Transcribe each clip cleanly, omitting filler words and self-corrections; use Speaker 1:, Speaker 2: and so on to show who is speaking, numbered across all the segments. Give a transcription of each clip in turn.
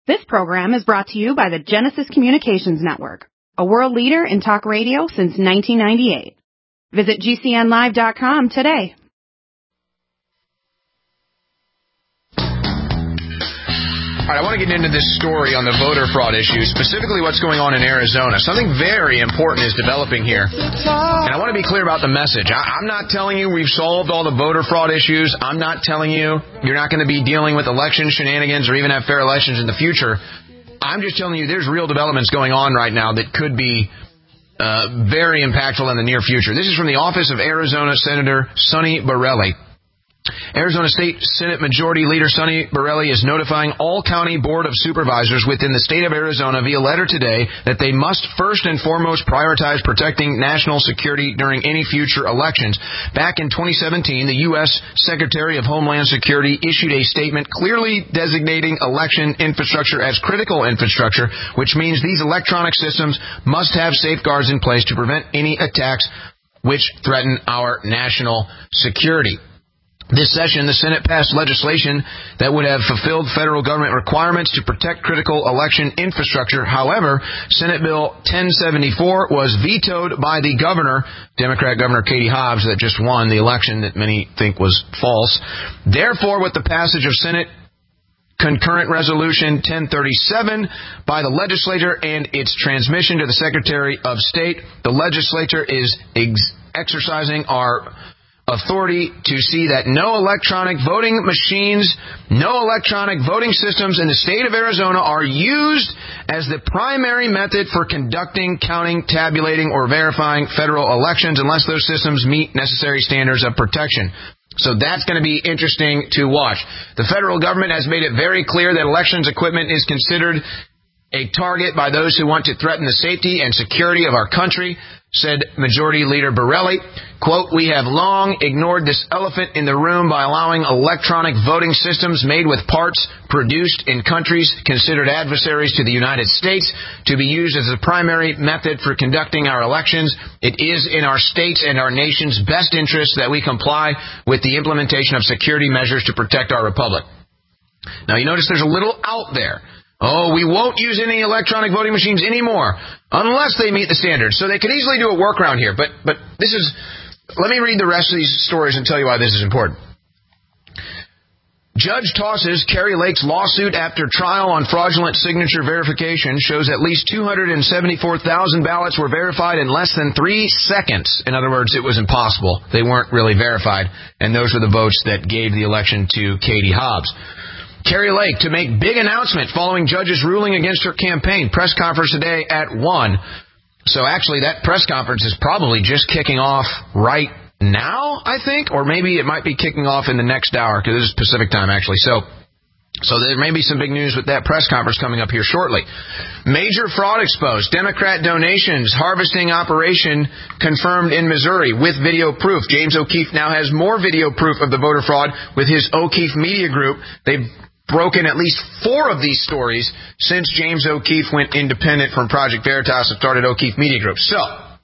Speaker 1: This program is brought to you by the Genesis Communications Network, a world leader in talk radio since 1998. Visit GCNlive.com today.
Speaker 2: All right, I want to get into this story on the voter fraud issue, specifically what's going on in Arizona. Something very important is developing here, and I want to be clear about the message. I'm not telling you we've solved all the voter fraud issues. I'm not telling you you're not going to be dealing with election shenanigans or even have fair elections in the future. I'm just telling you there's real developments going on right now that could be very impactful in the near future. This is from the office of Arizona Senator Sonny Borrelli. Arizona State Senate Majority Leader Sonny Borrelli is notifying all county board of supervisors within the state of Arizona via letter today that they must first and foremost prioritize protecting national security during any future elections. Back in 2017, the U.S. Secretary of Homeland Security issued a statement clearly designating election infrastructure as critical infrastructure, which means these electronic systems must have safeguards in place to prevent any attacks which threaten our national security. This session, the Senate passed legislation that would have fulfilled federal government requirements to protect critical election infrastructure. However, Senate Bill 1074 was vetoed by the governor, Democrat Governor Katie Hobbs, that just won the election that many think was false. Therefore, with the passage of Senate Concurrent Resolution 1037 by the legislature and its transmission to the Secretary of State, the legislature is exercising our authority to see that no electronic voting machines, no electronic voting systems in the state of Arizona are used as the primary method for conducting, counting, tabulating, or verifying federal elections unless those systems meet necessary standards of protection. So that's going to be interesting to watch. The federal government has made it very clear that elections equipment is considered a target by those who want to threaten the safety and security of our country, said Majority Leader Borrelli. Quote, "We have long ignored this elephant in the room by allowing electronic voting systems made with parts produced in countries considered adversaries to the United States to be used as a primary method for conducting our elections. It is in our states and our nation's best interest that we comply with the implementation of security measures to protect our republic." Now, you notice there's a little out there. Oh, we won't use any electronic voting machines anymore unless they meet the standards. So they could easily do a workaround here. But this is, let me read the rest of these stories and tell you why this is important. Judge tosses Kari Lake's lawsuit after trial on fraudulent signature verification shows at least 274,000 ballots were verified in less than 3 seconds. In other words, it was impossible. They weren't really verified. And those were the votes that gave the election to Katie Hobbs. Kari Lake to make big announcement following judge's ruling against her campaign. Press conference today at 1. So actually that press conference is probably just kicking off right now, I think. Or maybe it might be kicking off in the next hour because this is Pacific time actually. So there may be some big news with that press conference coming up here shortly. Major fraud exposed. Democrat donations harvesting operation confirmed in Missouri with video proof. James O'Keefe now has more video proof of the voter fraud with his O'Keefe Media Group. They've broken at least 4 of these stories since James O'Keefe went independent from Project Veritas and started O'Keefe Media Group. So,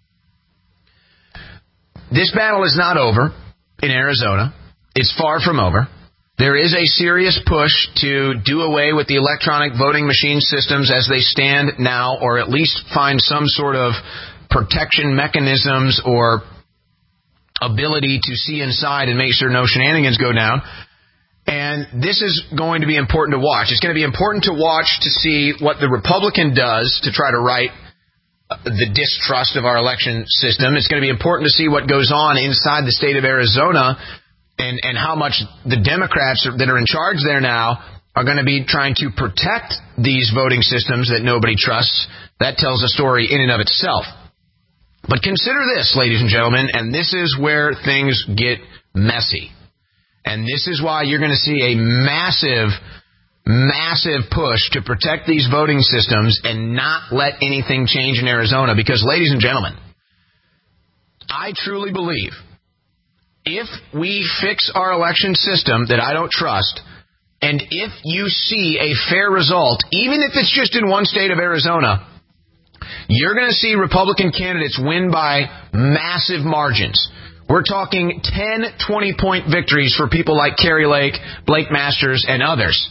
Speaker 2: this battle is not over in Arizona. It's far from over. There is a serious push to do away with the electronic voting machine systems as they stand now, or at least find some sort of protection mechanisms or ability to see inside and make sure no shenanigans go down. And this is going to be important to watch. It's going to be important to watch to see what the Republican does to try to right the distrust of our election system. It's going to be important to see what goes on inside the state of Arizona and how much the Democrats that are in charge there now are going to be trying to protect these voting systems that nobody trusts. That tells a story in and of itself. But consider this, ladies and gentlemen, and this is where things get messy. And this is why you're going to see a massive push to protect these voting systems and not let anything change in Arizona. Because, ladies and gentlemen, I truly believe if we fix our election system that I don't trust, and if you see a fair result, even if it's just in one state of Arizona, you're going to see Republican candidates win by massive margins. We're talking 10, 20-point victories for people like Kari Lake, Blake Masters, and others.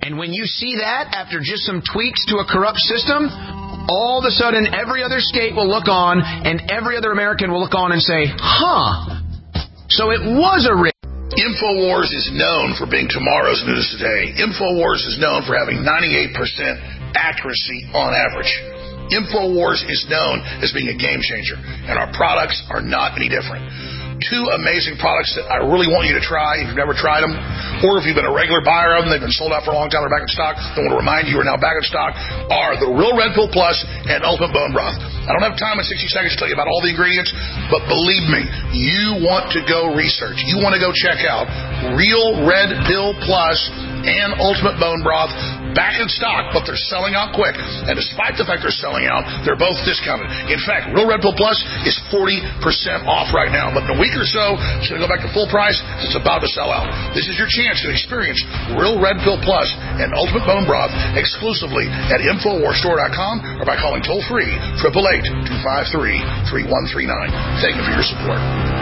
Speaker 2: And when you see that after just some tweaks to a corrupt system, all of a sudden every other state will look on and every other American will look on and say, huh, so it was a rig.
Speaker 3: InfoWars is known for being tomorrow's news today. InfoWars is known for having 98% accuracy on average. InfoWars is known as being a game changer, and our products are not any different. Two amazing products that I really want you to try if you've never tried them, or if you've been a regular buyer of them, they've been sold out for a long time, they're back in stock, I want to remind you are now back in stock, are the Real Red Pill Plus and Ultimate Bone Broth. I don't have time in 60 seconds to tell you about all the ingredients, but believe me, you want to go research. You want to go check out Real Red Pill Plus and Ultimate Bone Broth, back in stock, but they're selling out quick. And despite the fact they're selling out, they're both discounted. In fact, Real Red Pill Plus is 40% off right now. But in a week or so, it's going to go back to full price. It's about to sell out. This is your chance to experience Real Red Pill Plus and Ultimate Bone Broth exclusively at InfoWarsStore.com or by calling toll-free 888-253-3139. Thank you for your support.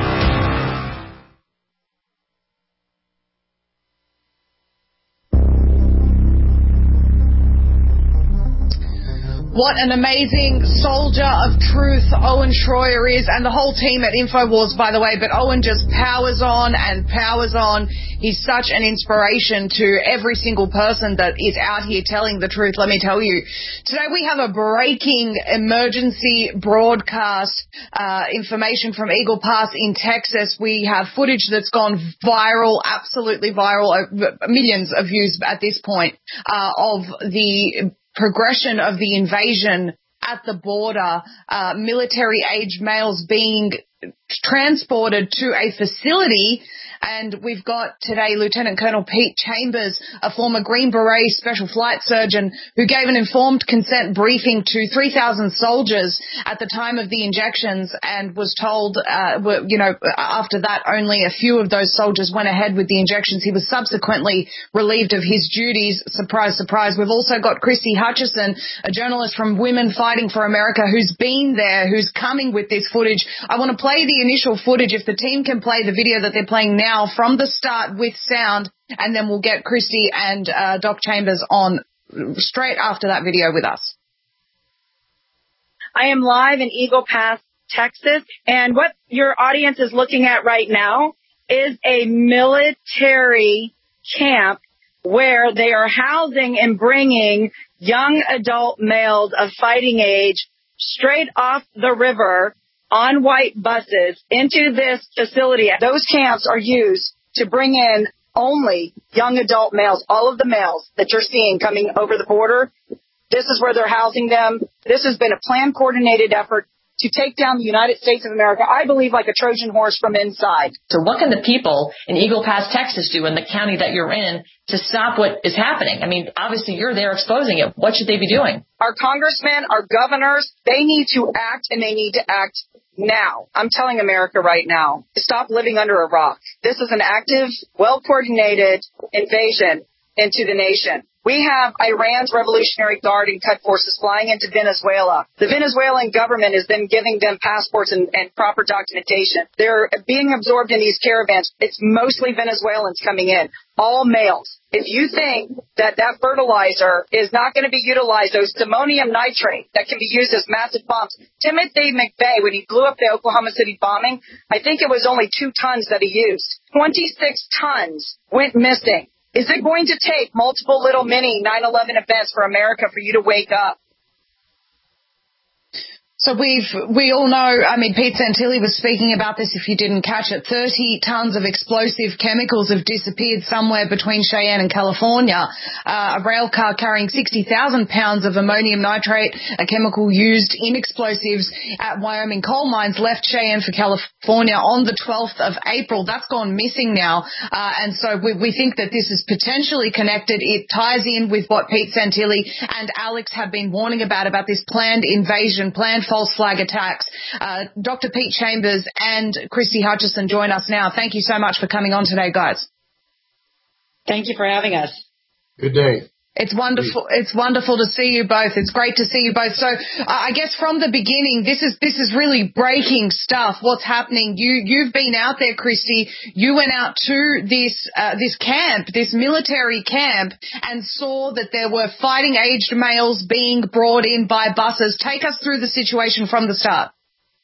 Speaker 4: What an amazing soldier of truth Owen Schroyer is, and the whole team at InfoWars, by the way. But Owen just powers on and powers on. He's such an inspiration to every single person that is out here telling the truth, let me tell you. Today we have a breaking emergency broadcast information from Eagle Pass in Texas. We have footage that's gone viral, absolutely viral, millions of views at this point, of the progression of the invasion at the border, military-aged males being transported to a facility. And we've got today Lieutenant Colonel Pete Chambers, a former Green Beret special flight surgeon, who gave an informed consent briefing to 3,000 soldiers at the time of the injections and was told, after that only a few of those soldiers went ahead with the injections. He was subsequently relieved of his duties. Surprise, surprise. We've also got Christy Hutchison, a journalist from Women Fighting for America, who's been there, who's coming with this footage. I want to play the initial footage. If the team can play the video that they're playing now from the start with sound, and then we'll get Christy and Doc Chambers on straight after that video with us.
Speaker 5: I am live in Eagle Pass, Texas, and what your audience is looking at right now is a military camp where they are housing and bringing young adult males of fighting age straight off the river on white buses into this facility. Those camps are used to bring in only young adult males. All of the males that you're seeing coming over the border, this is where they're housing them. This has been a planned, coordinated effort to take down the United States of America, I believe, like a Trojan horse from inside.
Speaker 6: So what can the people in Eagle Pass, Texas do in the county that you're in to stop what is happening? I mean, obviously you're there exposing it. What should they be doing?
Speaker 5: Our congressmen, our governors, they need to act, and they need to act now. I'm telling America right now, stop living under a rock. This is an active, well-coordinated invasion into the nation. We have Iran's Revolutionary Guard and Quds forces flying into Venezuela. The Venezuelan government has been giving them passports and proper documentation. They're being absorbed in these caravans. It's mostly Venezuelans coming in, all males. If you think that fertilizer is not going to be utilized, those ammonium nitrate that can be used as massive bombs. Timothy McVeigh, when he blew up the Oklahoma City bombing, I think it was only 2 tons that he used. 26 tons went missing. Is it going to take multiple little mini 9/11 events for America for you to wake up?
Speaker 4: So we all know, I mean, Pete Santilli was speaking about this if you didn't catch it. 30 tons of explosive chemicals have disappeared somewhere between Cheyenne and California. A rail car carrying 60,000 pounds of ammonium nitrate, a chemical used in explosives at Wyoming coal mines, left Cheyenne for California on the 12th of April. That's gone missing now. And so we think that this is potentially connected. It ties in with what Pete Santilli and Alex have been warning about this planned invasion, planned false flag attacks. Dr. Pete Chambers and Christy Hutchison join us now. Thank you so much for coming on today, guys.
Speaker 5: Thank you for having us.
Speaker 7: Good day.
Speaker 4: It's wonderful. It's wonderful to see you both. It's great to see you both. So I guess from the beginning, this is really breaking stuff. What's happening? You've been out there, Christy. You went out to this camp, this military camp, and saw that there were fighting aged males being brought in by buses. Take us through the situation from the start.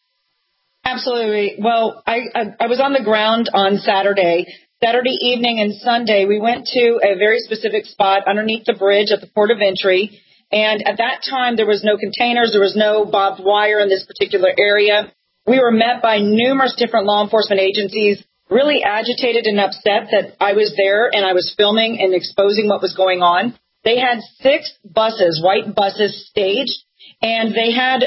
Speaker 7: Absolutely. Well, I was on the ground on Saturday evening and Sunday. We went to a very specific spot underneath the bridge at the port of entry. And at that time, there was no containers. There was no barbed wire in this particular area. We were met by numerous different law enforcement agencies, really agitated and upset that I was there and I was filming and exposing what was going on. They had 6 buses, white buses staged, and they had,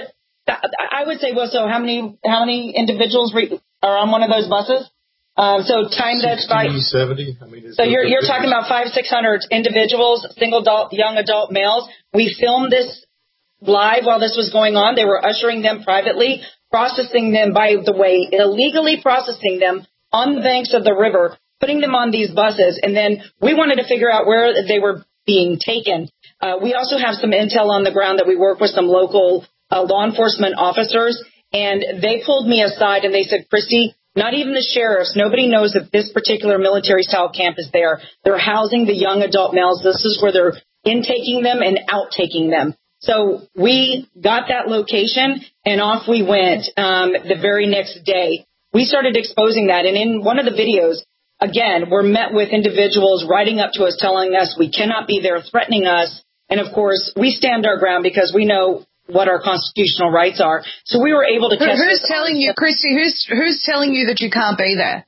Speaker 7: I would say, well, so how many individuals are on one of those buses? So time that's by 70. I mean, so you're talking about 500-600 individuals, single adult, young adult males. We filmed this live while this was going on. They were ushering them privately, processing them, by the way, illegally processing them on the banks of the river, putting them on these buses, and then we wanted to figure out where they were being taken. We also have some intel on the ground that we work with some local law enforcement officers, and they pulled me aside and they said, Christy, not even the sheriffs, nobody knows that this particular military-style camp is there. They're housing the young adult males. This is where they're intaking them and outtaking them. So we got that location, and off we went the very next day. We started exposing that, and in one of the videos, again, we're met with individuals writing up to us telling us we cannot be there, threatening us. And, of course, we stand our ground because we know what our constitutional rights are. So we were able to catch
Speaker 4: Who's telling you, Christy, who's telling you that you can't be there?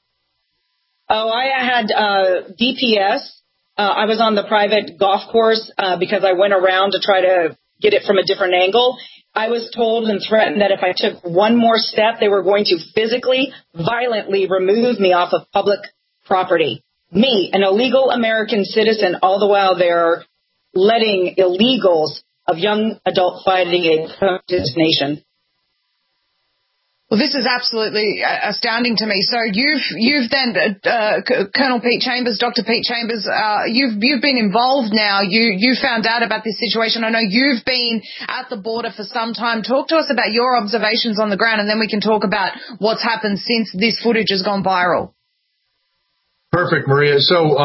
Speaker 7: Oh, I had DPS. I was on the private golf course because I went around to try to get it from a different angle. I was told and threatened that if I took one more step, they were going to physically, violently remove me off of public property. Me, an illegal American citizen, all the while they're letting illegals of young adult fighting a this nation.
Speaker 4: Well, this is absolutely astounding to me. So you've then, Colonel Pete Chambers, Dr. Pete Chambers, you've been involved now. You found out about this situation. I know you've been at the border for some time. Talk to us about your observations on the ground, and then we can talk about what's happened since this footage has gone viral.
Speaker 8: Perfect, Maria. So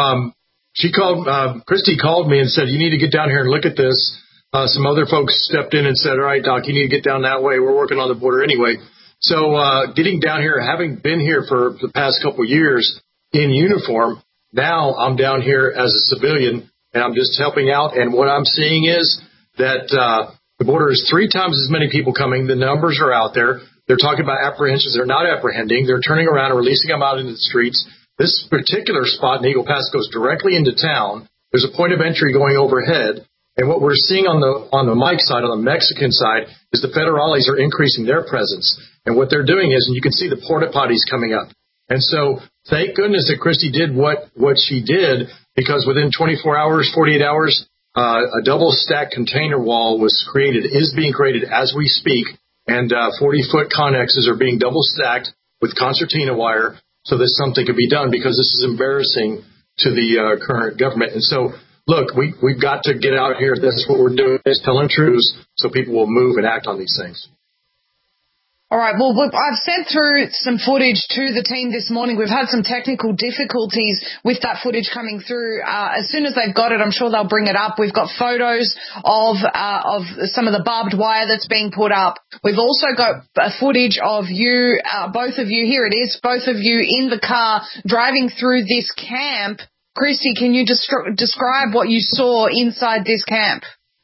Speaker 8: Christy called me and said, you need to get down here and look at this. Some other folks stepped in and said, all right, Doc, you need to get down that way. We're working on the border anyway. So getting down here, having been here for the past couple of years in uniform, now I'm down here as a civilian, and I'm just helping out. And what I'm seeing is that the border is 3 times as many people coming. The numbers are out there. They're talking about apprehensions. They're not apprehending. They're turning around and releasing them out into the streets. This particular spot in Eagle Pass goes directly into town. There's a point of entry going overhead. And what we're seeing on the Mike side, on the Mexican side, is the federales are increasing their presence. And what they're doing is, and you can see the porta potties coming up. And so thank goodness that Christy did what she did, because within 24 hours, 48 hours, a double-stack container wall is being created as we speak. And 40-foot connexes are being double-stacked with concertina wire so that something can be done, because this is embarrassing to the current government. And so, look, we've got to get out here. That's what we're doing, is telling truths so people will move and act on these things.
Speaker 4: All right. Well, I've sent through some footage to the team this morning. We've had some technical difficulties with that footage coming through. As soon as they've got it, I'm sure they'll bring it up. We've got photos of some of the barbed wire that's being put up. We've also got footage of you, both of you. Here it is, both of you in the car driving through this camp. Christy, can you describe what you saw inside this camp?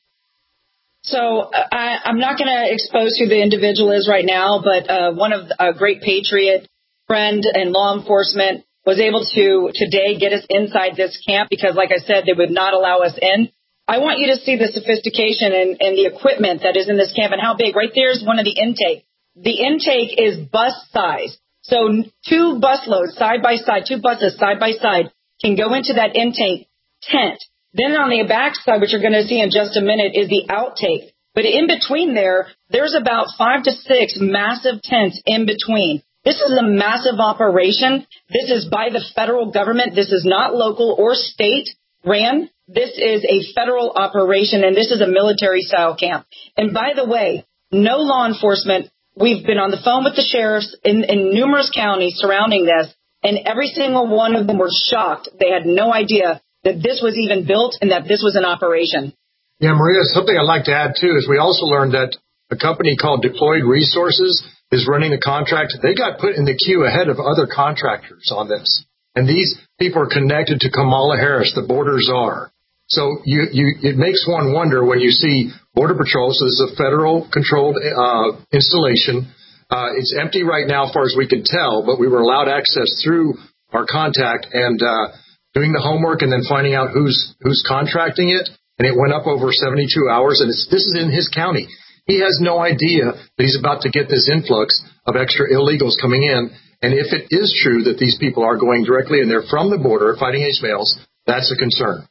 Speaker 7: So I'm not going to expose who the individual is right now, but one of a great patriot friend and law enforcement was able to today get us inside this camp because, like I said, they would not allow us in. I want you to see the sophistication and the equipment that is in this camp and how big. Right there is one of the intake. The intake is bus size. So 2 busloads side by side, 2 buses side by side can go into that intake tent. Then on the back side, which you're going to see in just a minute, is the outtake. But in between there's about 5 to 6 massive tents in between. This is a massive operation. This is by the federal government. This is not local or state ran. This is a federal operation, and this is a military-style camp. And by the way, no law enforcement, we've been on the phone with the sheriffs in numerous counties surrounding this, and every single one of them were shocked. They had no idea that this was even built and that this was an operation.
Speaker 8: Yeah, Maria, something I'd like to add, too, is we also learned that a company called Deployed Resources is running the contract. They got put in the queue ahead of other contractors on this. And these people are connected to Kamala Harris, the border czar. So it makes one wonder when you see Border Patrol. So this is a federal controlled installation. It's empty right now, as far as we can tell, but we were allowed access through our contact and doing the homework and then finding out who's contracting it. And it went up over 72 hours, and this is in his county. He has no idea that he's about to get this influx of extra illegals coming in. And if it is true that these people are going directly and they're from the border fighting Ishmaels, that's a concern.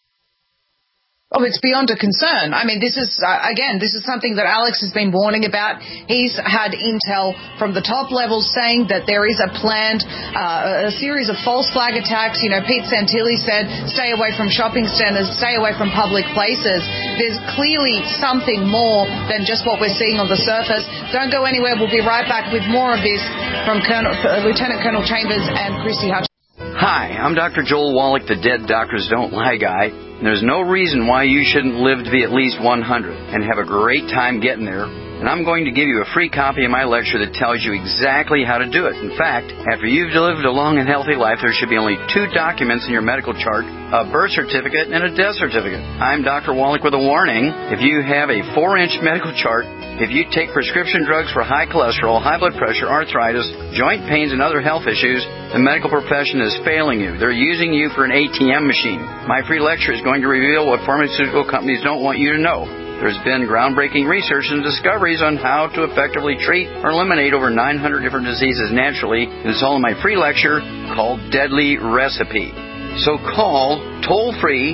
Speaker 4: Oh, it's beyond a concern. I mean, this is something that Alex has been warning about. He's had intel from the top levels saying that there is a planned, a series of false flag attacks. You know, Pete Santilli said, stay away from shopping centers, stay away from public places. There's clearly something more than just what we're seeing on the surface. Don't go anywhere. We'll be right back with more of this from Lieutenant Colonel Chambers and Christy Hutchins.
Speaker 9: Hi, I'm Dr. Joel Wallach, the Dead Doctors Don't Lie guy. There's no reason why you shouldn't live to be at least 100 and have a great time getting there. And I'm going to give you a free copy of my lecture that tells you exactly how to do it. In fact, after you've lived a long and healthy life, there should be only 2 documents in your medical chart, a birth certificate and a death certificate. I'm Dr. Wallach with a warning. If you have a 4-inch medical chart, if you take prescription drugs for high cholesterol, high blood pressure, arthritis, joint pains, and other health issues, the medical profession is failing you. They're using you for an ATM machine. My free lecture is going to reveal what pharmaceutical companies don't want you to know. There's been groundbreaking research and discoveries on how to effectively treat or eliminate over 900 different diseases naturally. It's all in my free lecture called Deadly Recipe. So call toll-free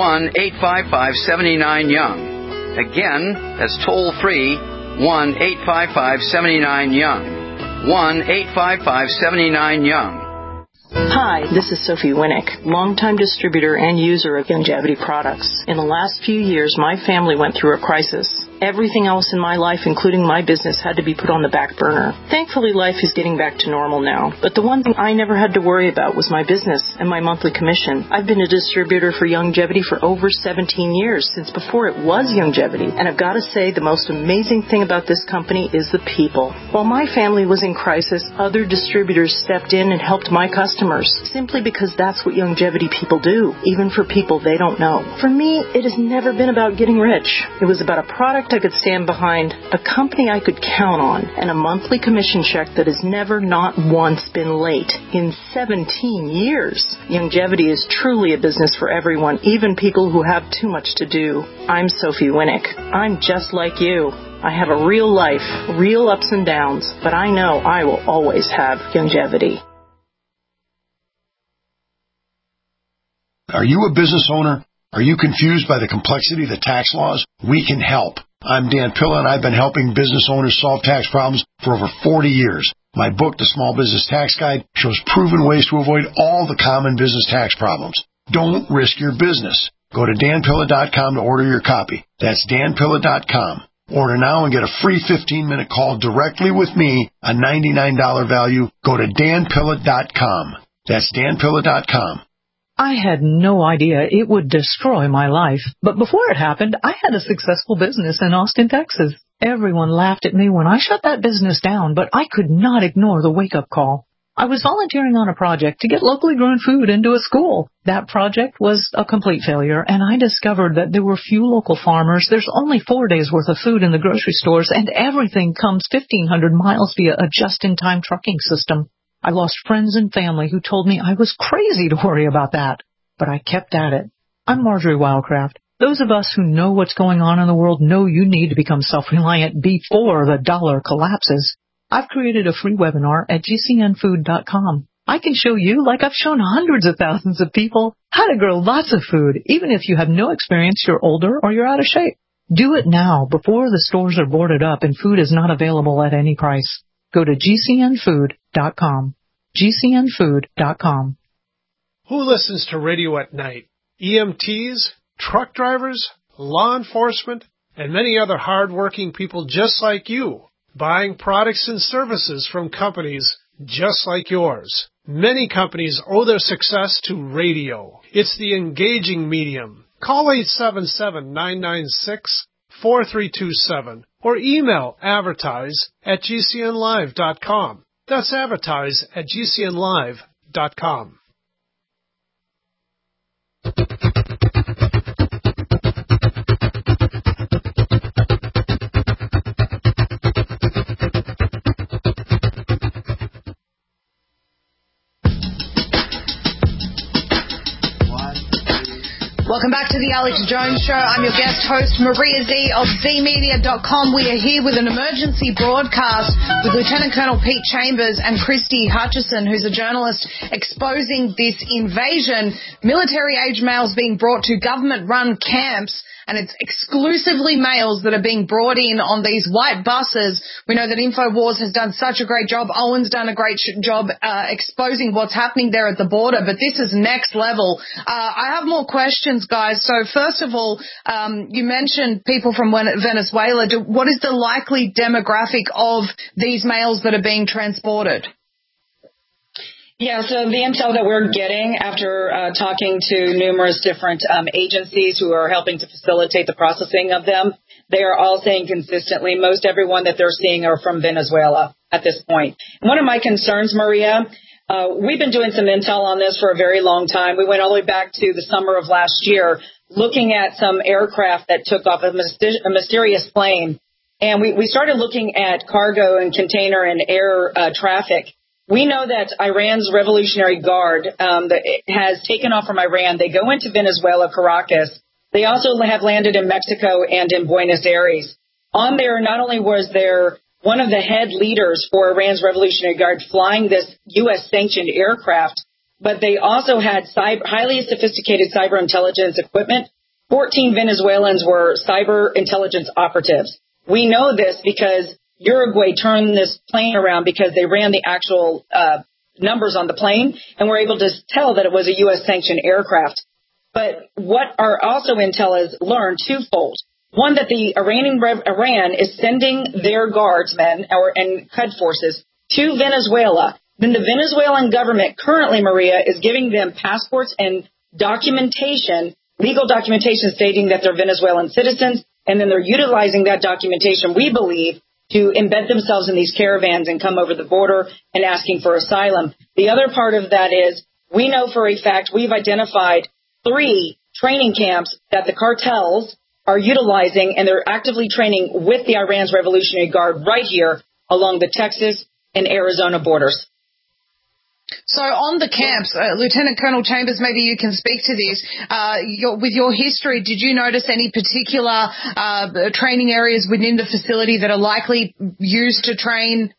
Speaker 9: 1-855-79-YOUNG. Again, that's toll-free 1-855-79-YOUNG. 1-855-79-YOUNG.
Speaker 10: Hi, this is Sophie Winnick, longtime distributor and user of Youngevity products. In the last few years, my family went through a crisis. Everything else in my life, including my business, had to be put on the back burner. Thankfully, life is getting back to normal now. But the one thing I never had to worry about was my business and my monthly commission. I've been a distributor for Youngevity for over 17 years, since before it was Youngevity. And I've got to say, the most amazing thing about this company is the people. While my family was in crisis, other distributors stepped in and helped my customers, simply because that's what Youngevity people do, even for people they don't know. For me, it has never been about getting rich. It was about a product I could stand behind, a company I could count on, and a monthly commission check that has never, not once, been late in 17 years. Youngevity is truly a business for everyone, even people who have too much to do. I'm Sophie Winnick. I'm just like you. I have a real life, real ups and downs, but I know I will always have Youngevity.
Speaker 11: Are you a business owner? Are you confused by the complexity of the tax laws? We can help. I'm Dan Pilla, and I've been helping business owners solve tax problems for over 40 years. My book, The Small Business Tax Guide, shows proven ways to avoid all the common business tax problems. Don't risk your business. Go to danpilla.com to order your copy. That's danpilla.com. Order now and get a free 15-minute call directly with me, a $99 value. Go to danpilla.com. That's danpilla.com.
Speaker 12: I had no idea it would destroy my life. But before it happened, I had a successful business in Austin, Texas. Everyone laughed at me when I shut that business down, but I could not ignore the wake-up call. I was volunteering on a project to get locally grown food into a school. That project was a complete failure, and I discovered that there were few local farmers. There's only 4 days' worth of food in the grocery stores, and everything comes 1,500 miles via a just-in-time trucking system. I lost friends and family who told me I was crazy to worry about that. But I kept at it. I'm Marjorie Wildcraft. Those of us who know what's going on in the world know you need to become self-reliant before the dollar collapses. I've created a free webinar at gcnfood.com. I can show you, like I've shown hundreds of thousands of people, how to grow lots of food, even if you have no experience, you're older, or you're out of shape. Do it now before the stores are boarded up and food is not available at any price. Go to gcnfood.com. gcnfood.com.
Speaker 13: Who listens to radio at night? EMTs, truck drivers, law enforcement, and many other hard-working people just like you, buying products and services from companies just like yours. Many companies owe their success to radio. It's the engaging medium. Call 877-996-4327 or email advertise@gcnlive.com. That's advertise@gcnlive.com.
Speaker 4: Welcome back to the Alex Jones Show. I'm your guest host, Maria Z of ZMedia.com. We are here with an emergency broadcast with Lieutenant Colonel Pete Chambers and Christy Hutchison, who's a journalist, exposing this invasion. Military-age males being brought to government-run camps, and it's exclusively males that are being brought in on these white buses. We know that InfoWars has done such a great job. Owen's done a great job exposing what's happening there at the border, but this is next level. I have more questions, guys. So first of all, you mentioned people from Venezuela. What is the likely demographic of these males that are being transported?
Speaker 7: Yeah, so the intel that we're getting after talking to numerous different agencies who are helping to facilitate the processing of them, they are all saying consistently most everyone that they're seeing are from Venezuela at this point. One of my concerns, Maria, we've been doing some intel on this for a very long time. We went all the way back to the summer of last year looking at some aircraft that took off a mysterious plane. And we started looking at cargo and container and air traffic. We know that Iran's Revolutionary Guard has taken off from Iran. They go into Venezuela, Caracas. They also have landed in Mexico and in Buenos Aires. On there, not only was there one of the head leaders for Iran's Revolutionary Guard flying this U.S.-sanctioned aircraft, but they also had highly sophisticated cyber intelligence equipment. 14 Venezuelans were cyber intelligence operatives. We know this because Uruguay turned this plane around because they ran the actual numbers on the plane and were able to tell that it was a U.S.-sanctioned aircraft. But what our also intel has learned twofold. One, that the Iran is sending their guardsmen and Qud forces to Venezuela. Then the Venezuelan government currently, Maria, is giving them passports and documentation, legal documentation stating that they're Venezuelan citizens, and then they're utilizing that documentation, we believe, to embed themselves in these caravans and come over the border and asking for asylum. The other part of that is we know for a fact we've identified 3 training camps that the cartels are utilizing, and they're actively training with the Iran's Revolutionary Guard right here along the Texas and Arizona borders.
Speaker 4: So on the camps, Lieutenant Colonel Chambers, maybe you can speak to this. With your history, did you notice any particular training areas within the facility that are likely used to train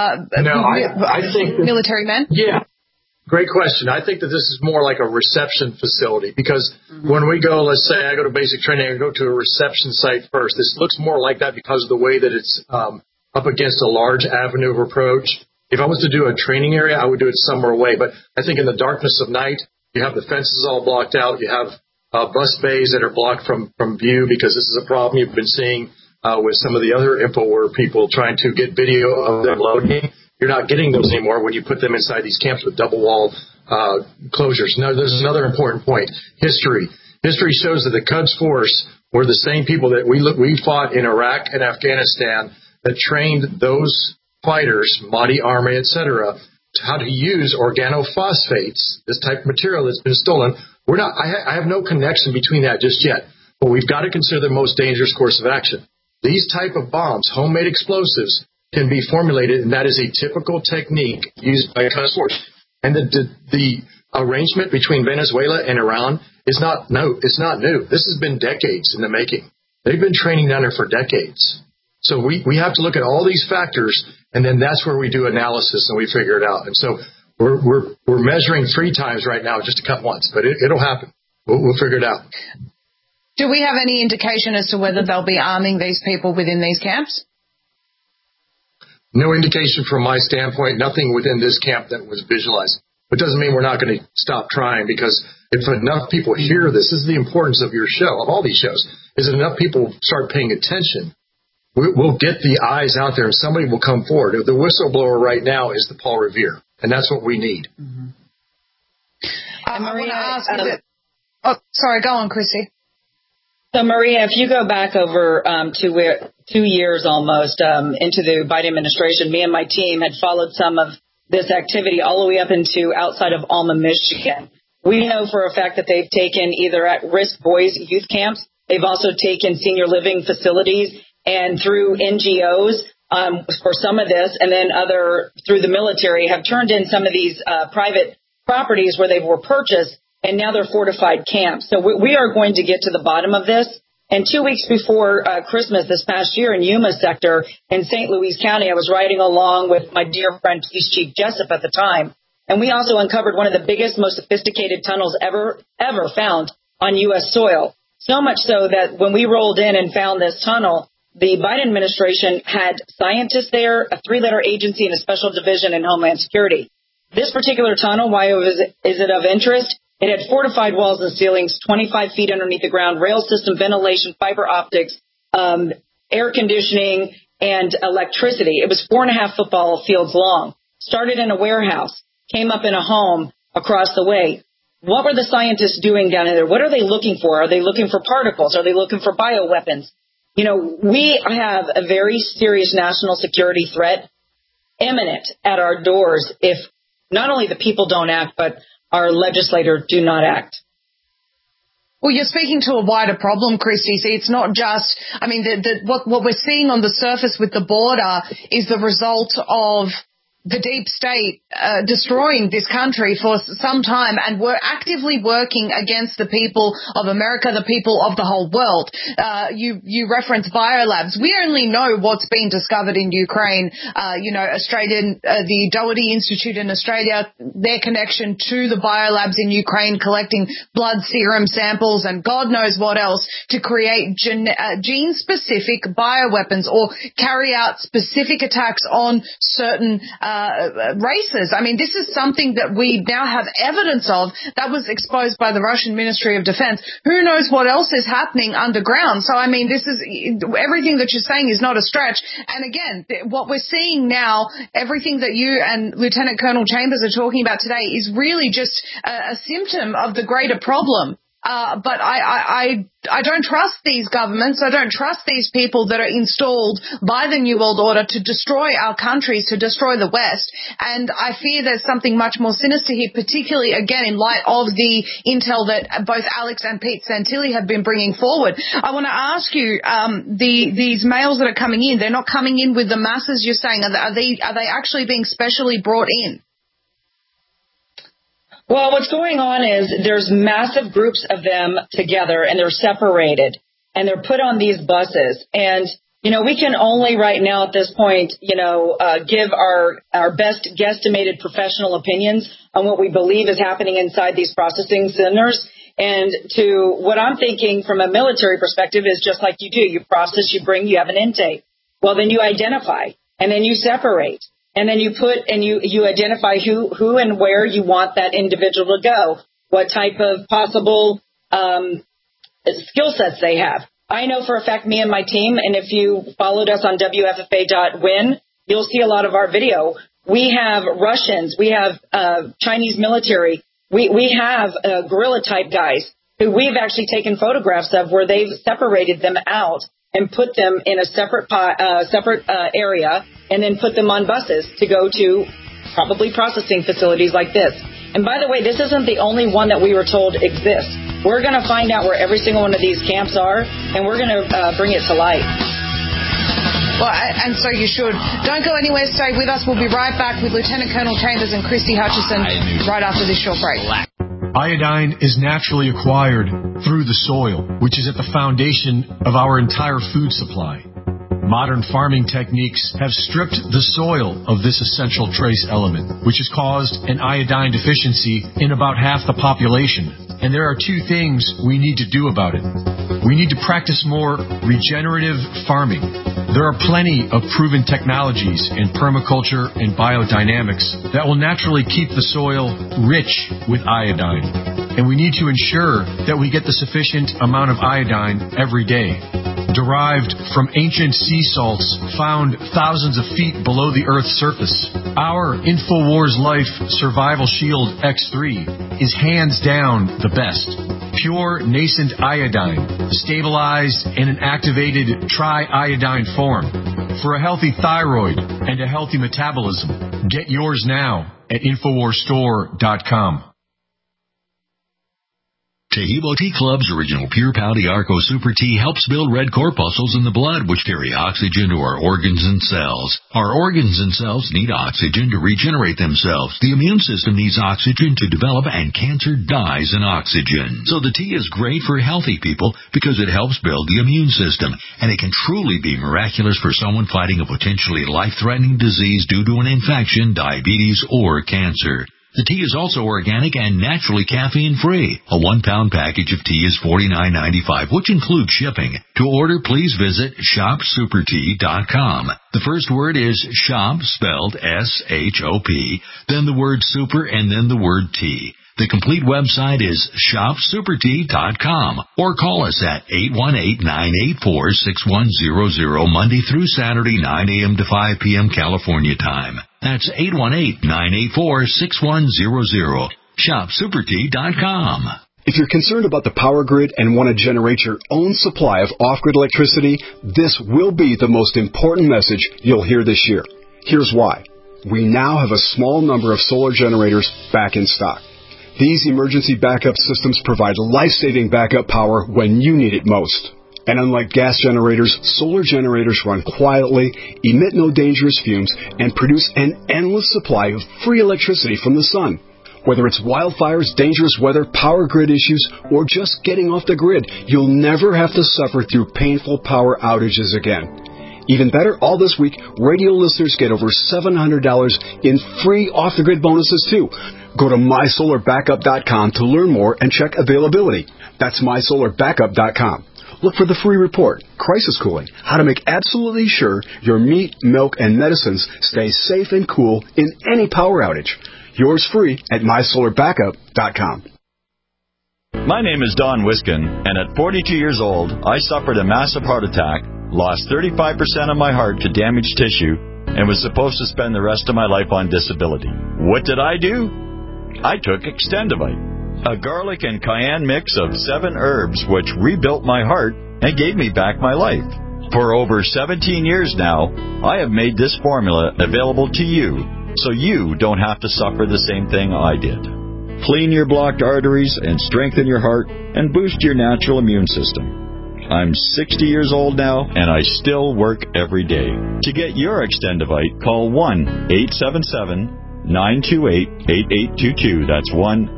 Speaker 8: I think
Speaker 4: military men?
Speaker 8: Yeah. Great question. I think that this is more like a reception facility because when we go, let's say I go to basic training, I go to a reception site first. This looks more like that because of the way that it's up against a large avenue of approach. If I was to do a training area, I would do it somewhere away. But I think in the darkness of night, you have the fences all blocked out. You have bus bays that are blocked from view because this is a problem you've been seeing with some of the other InfoWars people trying to get video of them loading. You're not getting those anymore when you put them inside these camps with double-wall closures. Now, there's another important point. History. History shows that the Quds Force were the same people that we fought in Iraq and Afghanistan that trained those fighters, Mahdi Army, etc., how to use organophosphates, this type of material that's been stolen. I have no connection between that just yet, but we've got to consider the most dangerous course of action. These type of bombs, homemade explosives, can be formulated, and that is a typical technique used by Quds Force. And the arrangement between Venezuela and Iran is not new. It's not new. This has been decades in the making. They've been training down there for decades. So we have to look at all these factors, and then that's where we do analysis and we figure it out. And so we're measuring 3 times right now just to cut once, but it'll happen. We'll figure it out.
Speaker 4: Do we have any indication as to whether they'll be arming these people within these camps?
Speaker 8: No indication from my standpoint, nothing within this camp that was visualized. It doesn't mean we're not going to stop trying, because if enough people hear this is the importance of your show, of all these shows, is that enough people start paying attention, we'll get the eyes out there and somebody will come forward. The whistleblower right now is the Paul Revere, and that's what we need.
Speaker 4: Mm-hmm. I want to ask sorry, go on, Chrissy.
Speaker 7: So, Maria, if you go back over 2 years almost into the Biden administration, me and my team had followed some of this activity all the way up into outside of Alma, Michigan. We know for a fact that they've taken either at-risk boys youth camps. They've also taken senior living facilities, and through NGOs for some of this, and then other through the military, have turned in some of these private properties where they were purchased, and now they're fortified camps. So we are going to get to the bottom of this. And 2 weeks before Christmas this past year in Yuma sector in St. Louis County, I was riding along with my dear friend, Police Chief Jessup at the time. And we also uncovered one of the biggest, most sophisticated tunnels ever found on U.S. soil. So much so that when we rolled in and found this tunnel, the Biden administration had scientists there, a 3-letter agency, and a special division in Homeland Security. This particular tunnel, why is it of interest? It had fortified walls and ceilings, 25 feet underneath the ground, rail system, ventilation, fiber optics, air conditioning, and electricity. It was 4.5 football fields long. Started in a warehouse, came up in a home across the way. What were the scientists doing down there? What are they looking for? Are they looking for particles? Are they looking for bioweapons? You know, we have a very serious national security threat imminent at our doors if not only the people don't act, but our legislators do not act.
Speaker 4: Well, you're speaking to a wider problem, Christy. See, it's not just, I mean, what we're seeing on the surface with the border is the result of the deep state destroying this country for some time, and we're actively working against the people of America, the people of the whole world. You reference biolabs. We only know what's been discovered in Ukraine. Australian, the Doherty Institute in Australia, their connection to the biolabs in Ukraine, collecting blood serum samples and God knows what else to create gene-specific bioweapons or carry out specific attacks on certain races. I mean, this is something that we now have evidence of that was exposed by the Russian Ministry of Defense. Who knows what else is happening underground? So, I mean, this is everything that you're saying is not a stretch. And again, what we're seeing now, everything that you and Lieutenant Colonel Chambers are talking about today is really just a symptom of the greater problem. But I don't trust these governments. I don't trust these people that are installed by the New World Order to destroy our countries, to destroy the West. And I fear there's something much more sinister here, particularly, again, in light of the intel that both Alex and Pete Santilli have been bringing forward. I want to ask you, these mails that are coming in, they're not coming in with the masses, you're saying. Are they actually being specially brought in?
Speaker 7: Well, what's going on is there's massive groups of them together, and they're separated, and they're put on these buses. And, you know, we can only right now at this point, give our best guesstimated professional opinions on what we believe is happening inside these processing centers. And to what I'm thinking from a military perspective is just like you do. You process, you bring, you have an intake. Well, then you identify, and then you separate. And then you put and you identify who and where you want that individual to go, what type of possible skill sets they have. I know for a fact, me and my team, and if you followed us on WFFA.win, you'll see a lot of our video. We have Russians, we have Chinese military, we have guerrilla-type guys who we've actually taken photographs of where they've separated them out and put them in a separate area, and then put them on buses to go to probably processing facilities like this. And by the way, this isn't the only one that we were told exists. We're going to find out where every single one of these camps are, and we're going to bring it to light.
Speaker 4: Well, and so you should. Don't go anywhere. Stay with us. We'll be right back with Lieutenant Colonel Chambers and Christy Hutchison right after this short break.
Speaker 14: Iodine is naturally acquired through the soil, which is at the foundation of our entire food supply. Modern farming techniques have stripped the soil of this essential trace element, which has caused an iodine deficiency in about half the population. And there are two things we need to do about it. We need to practice more regenerative farming. There are plenty of proven technologies in permaculture and biodynamics that will naturally keep the soil rich with iodine. And we need to ensure that we get the sufficient amount of iodine every day. Derived from ancient sea salts found thousands of feet below the Earth's surface, our InfoWars Life Survival Shield X3 is hands down the best. Pure nascent iodine, stabilized in an activated triiodine form. For a healthy thyroid and a healthy metabolism, get yours now at InfoWarsStore.com.
Speaker 15: Taheebo Tea Club's original Pure Pau Arco Super Tea helps build red corpuscles in the blood, which carry oxygen to our organs and cells. Our organs and cells need oxygen to regenerate themselves. The immune system needs oxygen to develop, and cancer dies in oxygen. So the tea is great for healthy people because it helps build the immune system, and it can truly be miraculous for someone fighting a potentially life-threatening disease due to an infection, diabetes, or cancer. The tea is also organic and naturally caffeine-free. A 1-pound package of tea is $49.95, which includes shipping. To order, please visit shopsupertea.com. The first word is shop, spelled S-H-O-P, then the word super, and then the word tea. The complete website is shopsupertea.com, or call us at 818-984-6100 Monday through Saturday, 9 a.m. to 5 p.m. California time. That's 818-984-6100. Shopsupertea.com.
Speaker 16: If you're concerned about the power grid and want to generate your own supply of off-grid electricity, this will be the most important message you'll hear this year. Here's why. We now have a small number of solar generators back in stock. These emergency backup systems provide life-saving backup power when you need it most. And unlike gas generators, solar generators run quietly, emit no dangerous fumes, and produce an endless supply of free electricity from the sun. Whether it's wildfires, dangerous weather, power grid issues, or just getting off the grid, you'll never have to suffer through painful power outages again. Even better, all this week, radio listeners get over $700 in free off-the-grid bonuses, too. Go to mysolarbackup.com to learn more and check availability. That's mysolarbackup.com. Look for the free report, Crisis Cooling, how to make absolutely sure your meat, milk, and medicines stay safe and cool in any power outage. Yours free at mysolarbackup.com.
Speaker 17: My name is Don Wiskin, and at 42 years old, I suffered a massive heart attack, lost 35% of my heart to damaged tissue, and was supposed to spend the rest of my life on disability. What did I do? I took Extendivite, a garlic and cayenne mix of 7 herbs which rebuilt my heart and gave me back my life. For over 17 years now, I have made this formula available to you, so you don't have to suffer the same thing I did. Clean your blocked arteries and strengthen your heart and boost your natural immune system. I'm 60 years old now, and I still work every day. To get your Extendivite, call 1-877-928-8822. That's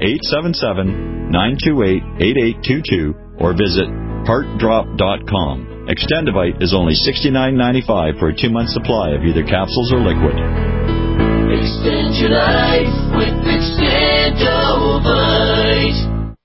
Speaker 17: 1-877-928-8822, or visit heartdrop.com. Extendivite is only $69.95 for a 2-month supply of either capsules or liquid.
Speaker 18: Extend your life with Extendivite.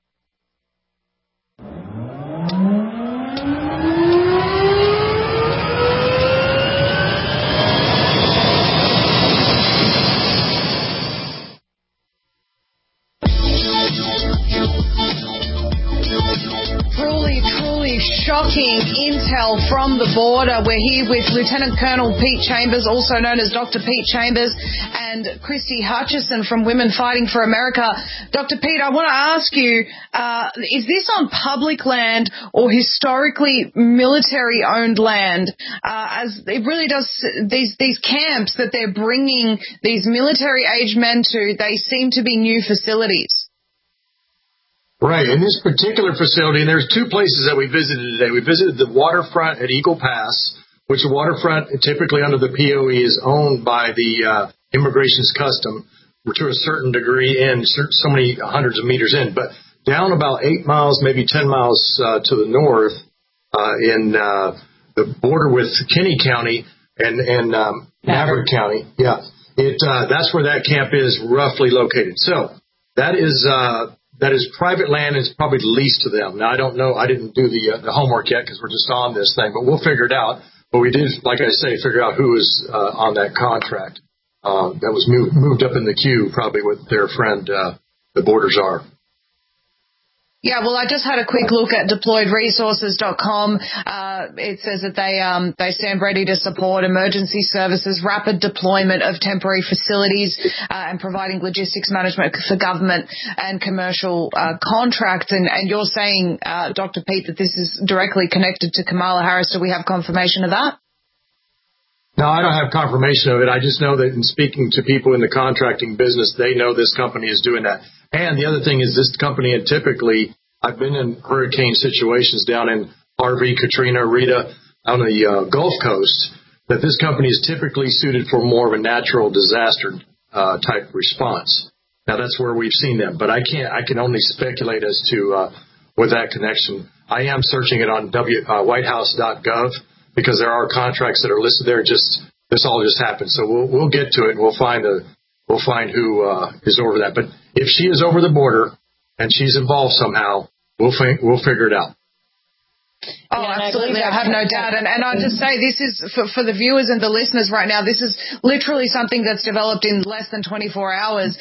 Speaker 4: Truly shocking intel from the border. We're here with Lieutenant Colonel Pete Chambers, also known as Dr. Pete Chambers, and Christy Hutchison from Women Fighting for America. Dr. Pete, I want to ask you, is this on public land or historically military-owned land? As it really does, these camps that they're bringing these military-aged men to, they seem to be new facilities.
Speaker 8: Right. In this particular facility, and there's 2 places that we visited today. We visited the waterfront at Eagle Pass, which the waterfront typically under the POE is owned by the Immigration's Custom to a certain degree in so many hundreds of meters in. But down about 8 miles, maybe 10 miles to the north in the border with Kinney County and Maverick County. Yeah. That's where that camp is roughly located. So that is that is private land is probably leased to them. Now, I don't know. I didn't do the homework yet because we're just on this thing, but we'll figure it out. But we did, like I say, figure out who is on that contract. That was moved up in the queue, probably with their friend, the Borders are.
Speaker 4: Yeah, well, I just had a quick look at deployedresources.com. It says that they stand ready to support emergency services, rapid deployment of temporary facilities, and providing logistics management for government and commercial contracts. And you're saying, Dr. Pete, that this is directly connected to Kamala Harris. Do we have confirmation of that?
Speaker 8: No, I don't have confirmation of it. I just know that in speaking to people in the contracting business, they know this company is doing that. And the other thing is this company had typically, I've been in hurricane situations down in Harvey, Katrina, Rita, on the Gulf Coast, that this company is typically suited for more of a natural disaster type response. Now, that's where we've seen them. But I can only speculate as to with that connection. I am searching it on whitehouse.gov. Because there are contracts that are listed there. This all just happened, so we'll get to it. We'll find who is over that. But if she is over the border and she's involved somehow, we'll figure it out.
Speaker 4: Oh, absolutely. I have no doubt. And I'll just say this is, for the viewers and the listeners right now, this is literally something that's developed in less than 24 hours.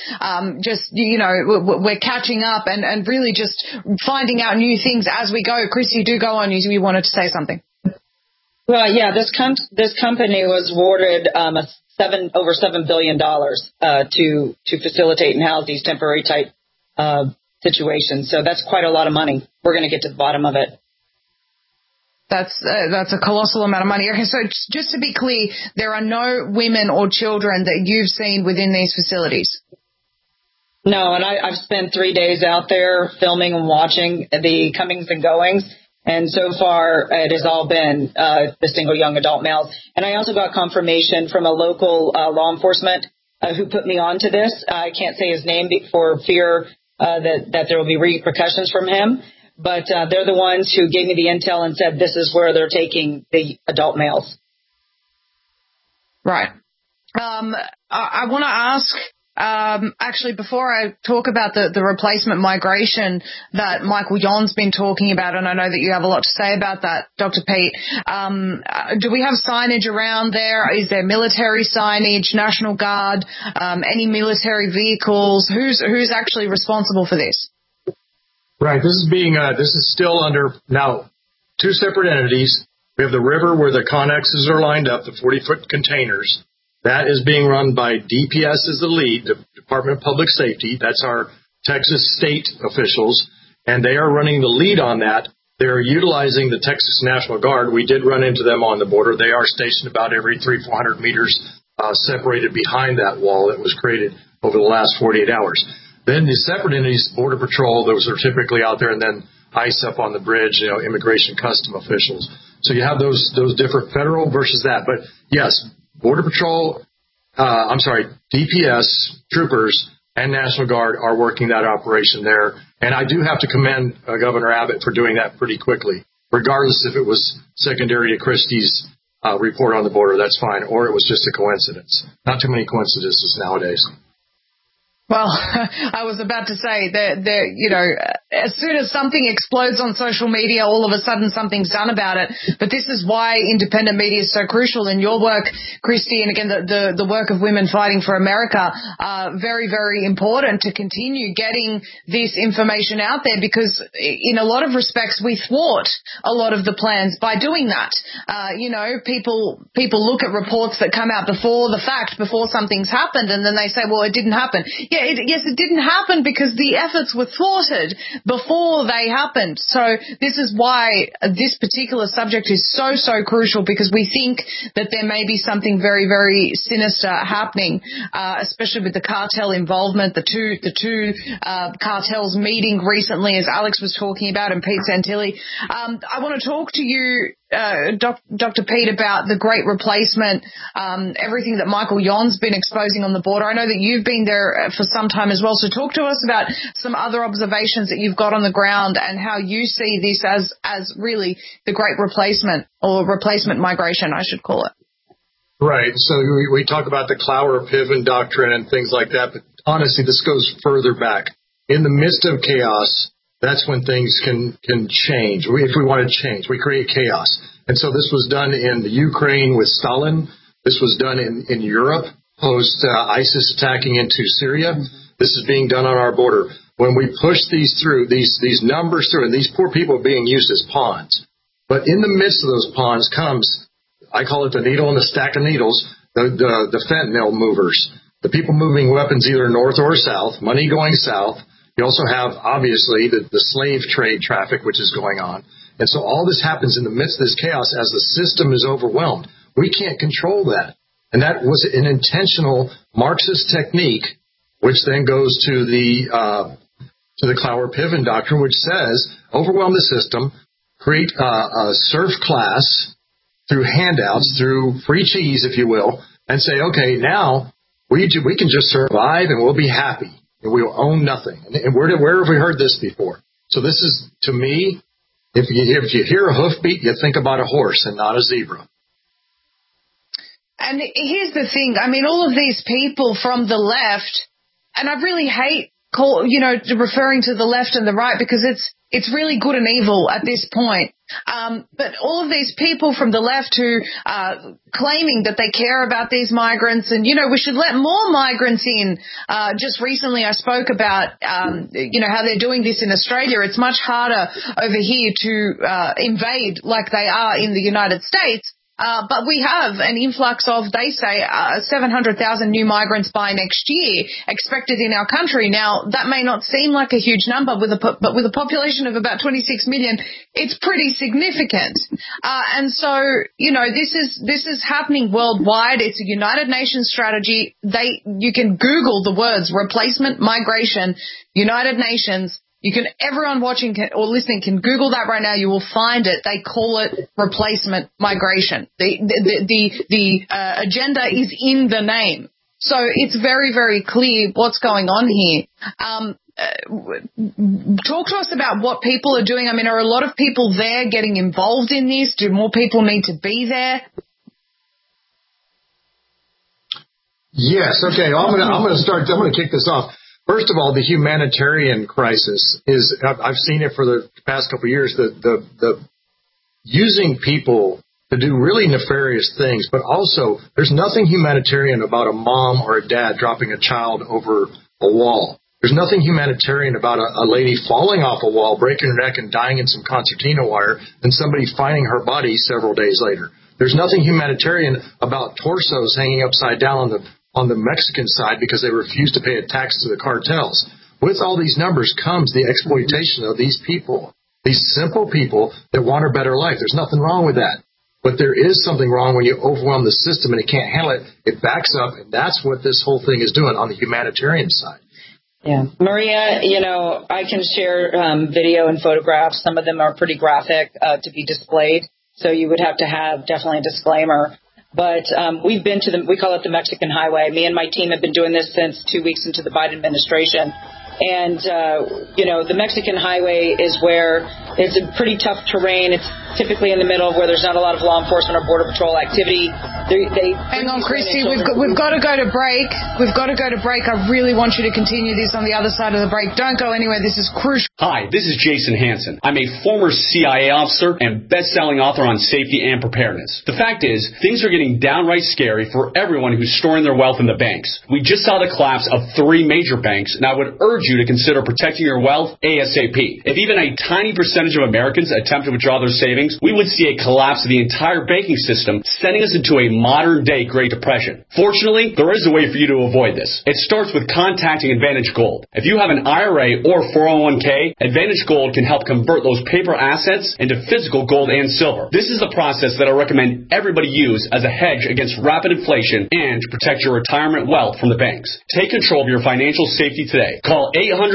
Speaker 4: We're catching up and really just finding out new things as we go. Christy, do go on. You wanted to say something.
Speaker 7: Well, yeah, this company was awarded over $7 billion to facilitate and house these temporary type situations. So that's quite a lot of money. We're going to get to the bottom of it.
Speaker 4: That's a colossal amount of money. Okay, so just to be clear, there are no women or children that you've seen within these facilities.
Speaker 7: No, and I've spent 3 days out there filming and watching the comings and goings. And so far, it has all been the single young adult males. And I also got confirmation from a local law enforcement who put me onto this. I can't say his name for fear that there will be repercussions from him. But they're the ones who gave me the intel and said this is where they're taking the adult males.
Speaker 4: Right. I want to ask... actually, before I talk about the replacement migration that Michael Yon's been talking about, and I know that you have a lot to say about that, Dr. Pete, do we have signage around there? Is there military signage, National Guard, any military vehicles? Who's actually responsible for this?
Speaker 8: Right. This is still under now 2 separate entities. We have the river where the connexes are lined up, the 40-foot containers. That is being run by DPS as the lead, the Department of Public Safety. That's our Texas state officials, and they are running the lead on that. They're utilizing the Texas National Guard. We did run into them on the border. They are stationed about every 300-400 meters separated behind that wall that was created over the last 48 hours. Then the separate entities, Border Patrol, those are typically out there, and then ICE up on the bridge, immigration custom officials. So you have those different federal versus that. But, yes, Border Patrol, DPS, troopers, and National Guard are working that operation there. And I do have to commend Governor Abbott for doing that pretty quickly, regardless if it was secondary to Christie's report on the border, that's fine, or it was just a coincidence. Not too many coincidences nowadays.
Speaker 4: Well, I was about to say that, as soon as something explodes on social media, all of a sudden something's done about it. But this is why independent media is so crucial in your work, Christy, and again, the work of Women Fighting for America, very, very important to continue getting this information out there because in a lot of respects, we thwart a lot of the plans by doing that. People look at reports that come out before the fact, before something's happened, and then they say, well, it didn't happen. Yes, it didn't happen because the efforts were thwarted before they happened. So this is why this particular subject is so, so crucial because we think that there may be something very, very sinister happening, especially with the cartel involvement, the two cartels meeting recently, as Alex was talking about, and Pete Santilli. I want to talk to you, Dr. Pete, about the Great Replacement, everything that Michael Yon's been exposing on the border. I know that you've been there for some time as well, so talk to us about some other observations that you've got on the ground and how you see this as really the Great Replacement or replacement migration, I should call it.
Speaker 8: Right. So we talk about the Clower-Piven doctrine and things like that, but honestly, this goes further back. in the midst of chaos, that's when things can change. If we want to change, we create chaos. And so this was done in the Ukraine with Stalin. This was done in Europe post ISIS attacking into Syria. This is being done on our border. When we push these through, these numbers through, and these poor people are being used as pawns. But in the midst of those pawns comes, I call it the needle in the stack of needles, the fentanyl movers, the people moving weapons either north or south, money going south. You also have, obviously, the slave trade traffic, which is going on. And so all this happens in the midst of this chaos as the system is overwhelmed. We can't control that. And that was an intentional Marxist technique, which then goes to the Cloward-Piven doctrine, which says overwhelm the system, create a serf class through handouts, through free cheese, if you will, and say, okay, now we can just survive and we'll be happy and we'll own nothing. And where have we heard this before? So this is, to me, if you hear a hoofbeat, you think about a horse and not a zebra.
Speaker 4: And here's the thing. I mean, all of these people from the left, and I really hate referring to the left and the right because it's really good and evil at this point. But all of these people from the left who are claiming that they care about these migrants and, we should let more migrants in. Just recently I spoke about, how they're doing this in Australia. It's much harder over here to invade like they are in the United States. But we have an influx of, they say, 700,000 new migrants by next year expected in our country. Now, that may not seem like a huge number, but with a population of about 26 million, it's pretty significant. And so, this is happening worldwide. It's a United Nations strategy. You can Google the words replacement migration, United Nations. Everyone watching or listening can Google that right now. You will find it. They call it replacement migration. The agenda is in the name. So it's very, very clear what's going on here. Talk to us about what people are doing. I mean, are a lot of people there getting involved in this? Do more people need to be there?
Speaker 8: Yes. Okay. I'm going to kick this off. First of all, the humanitarian crisis is, I've seen it for the past couple of years, the using people to do really nefarious things, but also there's nothing humanitarian about a mom or a dad dropping a child over a wall. There's nothing humanitarian about a lady falling off a wall, breaking her neck and dying in some concertina wire, and somebody finding her body several days later. There's nothing humanitarian about torsos hanging upside down on the Mexican side because they refuse to pay a tax to the cartels. With all these numbers comes the exploitation of these people, these simple people that want a better life. There's nothing wrong with that. But there is something wrong when you overwhelm the system and it can't handle it. It backs up, and that's what this whole thing is doing on the humanitarian side.
Speaker 7: Yeah. Maria, I can share video and photographs. Some of them are pretty graphic to be displayed, so you would have to have definitely a disclaimer. But we've been we call it the Mexican Highway. Me and my team have been doing this since 2 weeks into the Biden administration. And, the Mexican Highway is where it's a pretty tough terrain. It's typically in the middle of where there's not a lot of law enforcement or Border Patrol activity.
Speaker 4: Hang on, Christy. We've got to go to break. We've got to go to break. I really want you to continue this on the other side of the break. Don't go anywhere. This is crucial.
Speaker 19: Hi, this is Jason Hansen. I'm a former CIA officer and best-selling author on safety and preparedness. The fact is, things are getting downright scary for everyone who's storing their wealth in the banks. We just saw the collapse of 3 major banks, and I would urge you to consider protecting your wealth ASAP. If even a tiny percentage of Americans attempt to withdraw their savings, we would see a collapse of the entire banking system, sending us into a modern-day Great Depression. Fortunately, there is a way for you to avoid this. It starts with contacting Advantage Gold. If you have an IRA or 401k, Advantage Gold can help convert those paper assets into physical gold and silver. This is the process that I recommend everybody use as a hedge against rapid inflation and to protect your retirement wealth from the banks. Take control of your financial safety today. Call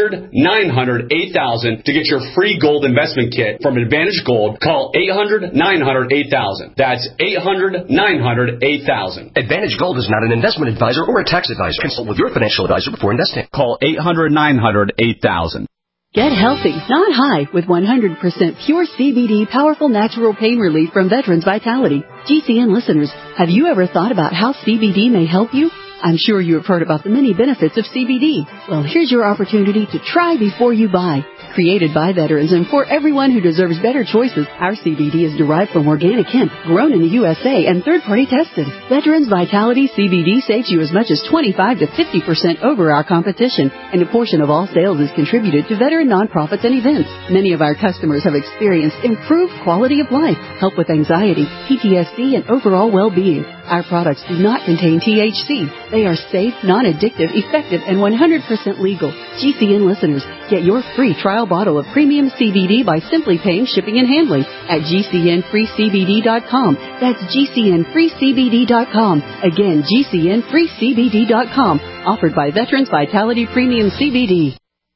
Speaker 19: 800-900-8000 to get your free gold investment kit from Advantage Gold. Call 800-900-8000. That's 800-900-8000.
Speaker 20: Advantage Gold is not an investment advisor or a tax advisor. Consult with your financial advisor before investing.
Speaker 19: Call 800-900-8000.
Speaker 21: Get healthy, not high, with 100% pure CBD powerful natural pain relief from Veterans Vitality. GCN listeners, have you ever thought about how CBD may help you? I'm sure you have heard about the many benefits of CBD. Well, here's your opportunity to try before you buy. Created by veterans and for everyone who deserves better choices, our CBD is derived from organic hemp, grown in the USA and third-party tested. Veterans Vitality CBD saves you as much as 25 to 50% over our competition, and a portion of all sales is contributed to veteran nonprofits and events. Many of our customers have experienced improved quality of life, help with anxiety, PTSD, and overall well-being. Our products do not contain THC. They are safe, non-addictive, effective, and 100% legal. GCN listeners, get your free trial bottle of premium CBD by simply paying shipping and handling at GCNFreeCBD.com. That's GCNFreeCBD.com. Again, GCNFreeCBD.com. Offered by Veterans Vitality Premium CBD.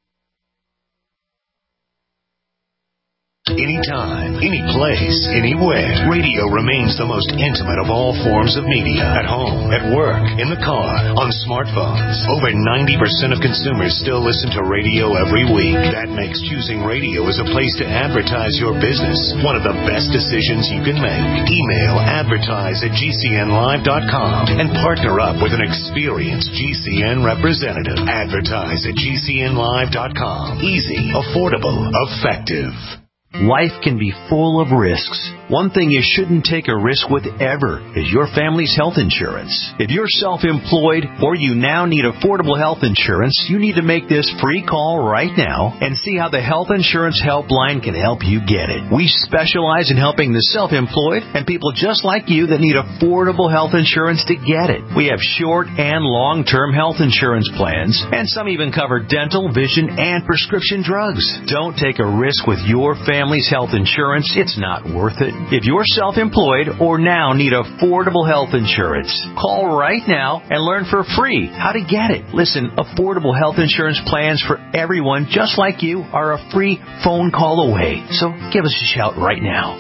Speaker 1: Anytime, any place, anywhere. Radio remains the most intimate of all forms of media. At home, at work, in the car, on smartphones. Over 90% of consumers still listen to radio every week. That makes choosing radio as a place to advertise your business one of the best decisions you can make. Email advertise@GCNlive.com and partner up with an experienced GCN representative. Advertise at GCNlive.com. Easy, affordable, effective.
Speaker 22: Life can be full of risks. One thing you shouldn't take a risk with ever is your family's health insurance. If you're self-employed or you now need affordable health insurance, you need to make this free call right now and see how the Health Insurance Helpline can help you get it. We specialize in helping the self-employed and people just like you that need affordable health insurance to get it. We have short and long-term health insurance plans, and some even cover dental, vision, and prescription drugs. Don't take a risk with your family's health insurance. It's not worth it. If you're self-employed or now need affordable health insurance, call right now and learn for free how to get it. Listen, affordable health insurance plans for everyone just like you are a free phone call away. So give us a shout right now.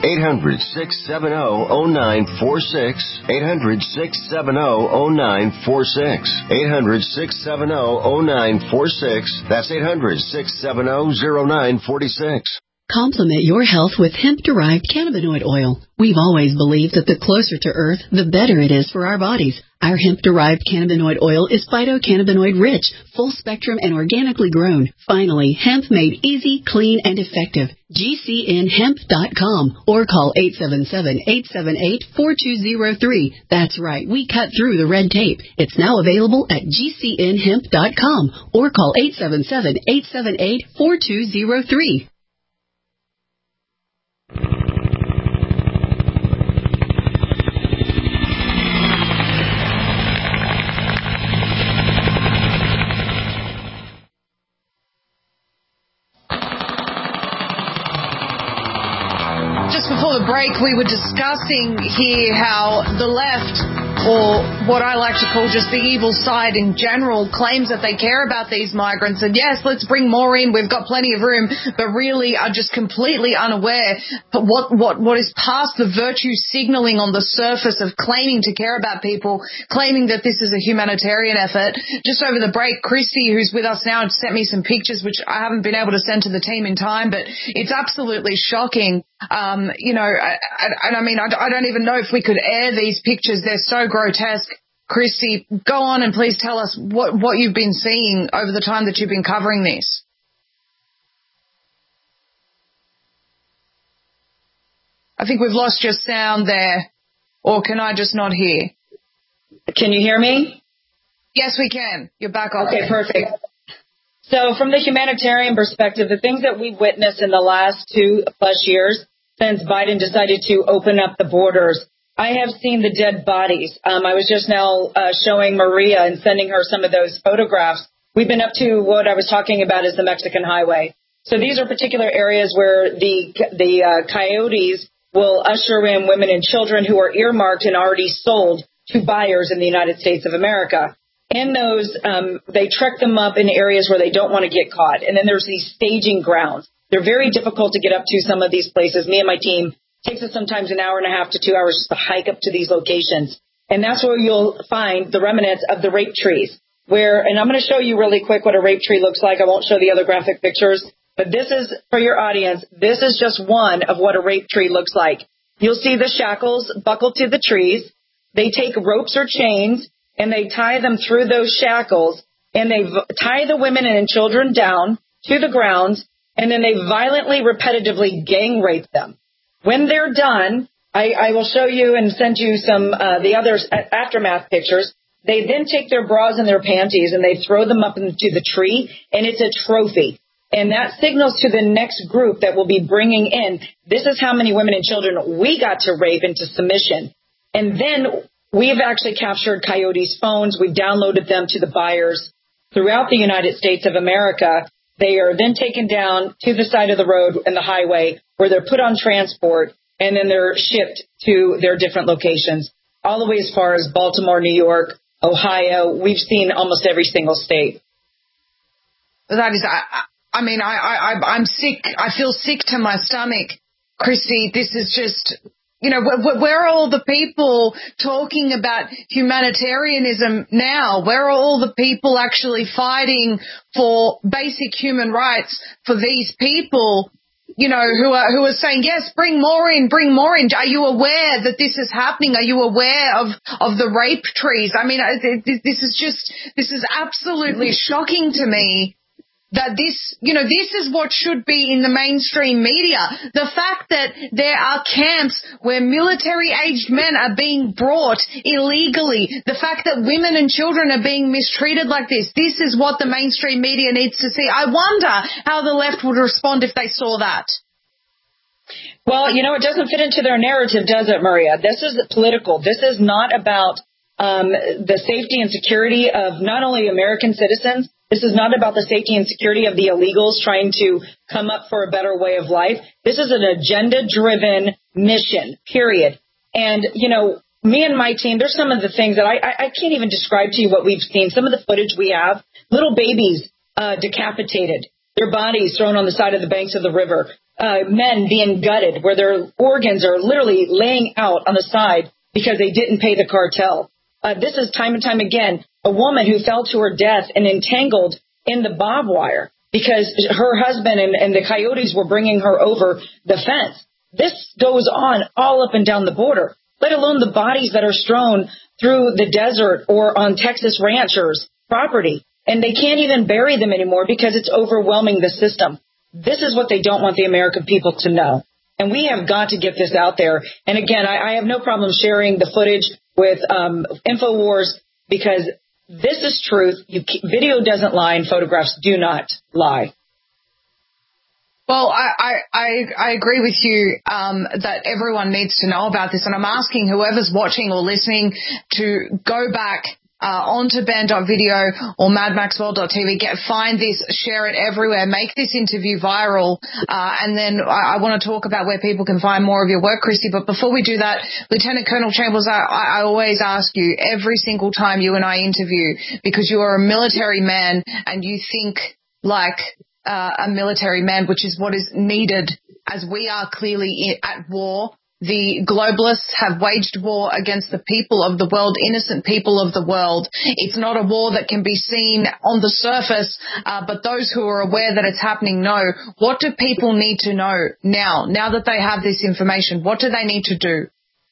Speaker 23: 800-670-0946. 800-670-0946. 800-670-0946. That's 800-670-0946.
Speaker 21: Complement your health with hemp-derived cannabinoid oil. We've always believed that the closer to Earth, the better it is for our bodies. Our hemp-derived cannabinoid oil is phytocannabinoid-rich, full-spectrum, and organically grown. Finally, hemp made easy, clean, and effective. GCNhemp.com or call 877-878-4203. That's right, we cut through the red tape. It's now available at GCNhemp.com or call 877-878-4203.
Speaker 4: Just before the break, we were discussing here how the left, or what I like to call just the evil side in general, claims that they care about these migrants. And yes, let's bring more in. We've got plenty of room, but really are just completely unaware of what is past the virtue signaling on the surface of claiming to care about people, claiming that this is a humanitarian effort. Just over the break, Christy, who's with us now, sent me some pictures, which I haven't been able to send to the team in time, but it's absolutely shocking. I don't even know if we could air these pictures. They're so grotesque. Christy, go on and please tell us what you've been seeing over the time that you've been covering this. I think we've lost your sound there. Or can I just not hear?
Speaker 7: Can you hear me?
Speaker 4: Yes, we can. You're back on.
Speaker 7: Okay, perfect. So from the humanitarian perspective, the things that we've witnessed in the last 2+ years since Biden decided to open up the borders, I have seen the dead bodies. I was just now showing Maria and sending her some of those photographs. We've been up to what I was talking about is the Mexican highway. So these are particular areas where the coyotes will usher in women and children who are earmarked and already sold to buyers in the United States of America. In those, they trek them up in areas where they don't want to get caught. And then there's these staging grounds. They're very difficult to get up to some of these places. Me and my team takes us sometimes an hour and a half to 2 hours just to hike up to these locations. And that's where you'll find the remnants of the rape trees. And I'm going to show you really quick what a rape tree looks like. I won't show the other graphic pictures. But this is, for your audience, this is just one of what a rape tree looks like. You'll see the shackles buckled to the trees. They take ropes or chains and they tie them through those shackles, and they tie the women and children down to the ground, and then they violently, repetitively gang rape them. When they're done, I will show you and send you some the other aftermath pictures. They then take their bras and their panties and they throw them up into the tree, and it's a trophy. And that signals to the next group that will be bringing in, this is how many women and children we got to rape into submission. And then we've actually captured Coyote's phones. We've downloaded them to the buyers throughout the United States of America. They are then taken down to the side of the road and the highway where they're put on transport, and then they're shipped to their different locations, all the way as far as Baltimore, New York, Ohio. We've seen almost every single state.
Speaker 4: That is, I'm sick. I feel sick to my stomach, Christy. This is just, where are all the people talking about humanitarianism now? Where are all the people actually fighting for basic human rights for these people, who are saying, yes, bring more in. Are you aware that this is happening? Are you aware of the rape trees? I mean, this is absolutely shocking to me. That this is what should be in the mainstream media. The fact that there are camps where military-aged men are being brought illegally. The fact that women and children are being mistreated like this. This is what the mainstream media needs to see. I wonder how the left would respond if they saw that.
Speaker 7: Well, it doesn't fit into their narrative, does it, Maria? This is political. This is not about the safety and security of not only American citizens. This is not about the safety and security of the illegals trying to come up for a better way of life. This is an agenda-driven mission, period. And, me and my team, there's some of the things that I can't even describe to you what we've seen. Some of the footage we have, little babies decapitated, their bodies thrown on the side of the banks of the river, men being gutted where their organs are literally laying out on the side because they didn't pay the cartel. This is time and time again. A woman who fell to her death and entangled in the barbed wire because her husband and the coyotes were bringing her over the fence. This goes on all up and down the border, let alone the bodies that are strewn through the desert or on Texas ranchers' property. And they can't even bury them anymore because it's overwhelming the system. This is what they don't want the American people to know. And we have got to get this out there. And again, I have no problem sharing the footage with InfoWars because this is truth. Video doesn't lie and photographs do not lie.
Speaker 4: Well, I agree with you that everyone needs to know about this, and I'm asking whoever's watching or listening to go back onto band.video or madmaxworld.tv, find this, share it everywhere, make this interview viral, and then I want to talk about where people can find more of your work, Christy. But before we do that, Lieutenant Colonel Chambers, I always ask you every single time you and I interview, because you are a military man and you think like a military man, which is what is needed, as we are clearly at war. The globalists have waged war against the people of the world, innocent people of the world. It's not a war that can be seen on the surface, but those who are aware that it's happening know. What do people need to know now that they have this information? What do they need to do?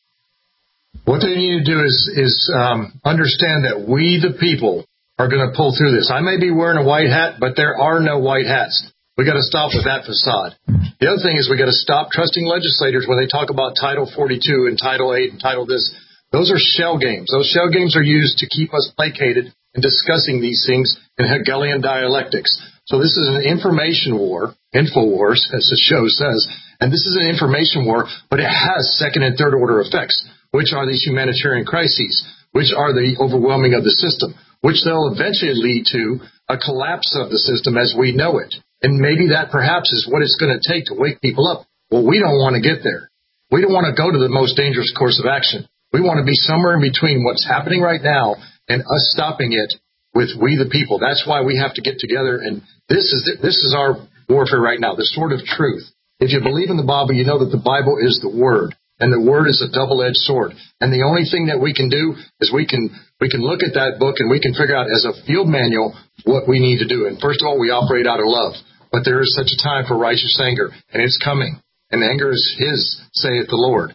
Speaker 8: What they need to do is understand that we, the people, are going to pull through this. I may be wearing a white hat, but there are no white hats. We got to stop with that facade. The other thing is we got to stop trusting legislators when they talk about Title 42 and Title 8 and Title this. Those are shell games. Those shell games are used to keep us placated in discussing these things in Hegelian dialectics. So this is an information war, InfoWars, as the show says, and this is an information war, but it has second and third order effects, which are these humanitarian crises, which are the overwhelming of the system, which they'll eventually lead to a collapse of the system as we know it. And maybe that perhaps is what it's going to take to wake people up. Well, we don't want to get there. We don't want to go to the most dangerous course of action. We want to be somewhere in between what's happening right now and us stopping it with we the people. That's why we have to get together. And this is our warfare right now, the sword of truth. If you believe in the Bible, you know that the Bible is the Word. And the Word is a double-edged sword. And the only thing that we can do is we can look at that book and we can figure out as a field manual what we need to do. And first of all, we operate out of love. But there is such a time for righteous anger, and it's coming. And anger is his, saith the Lord. But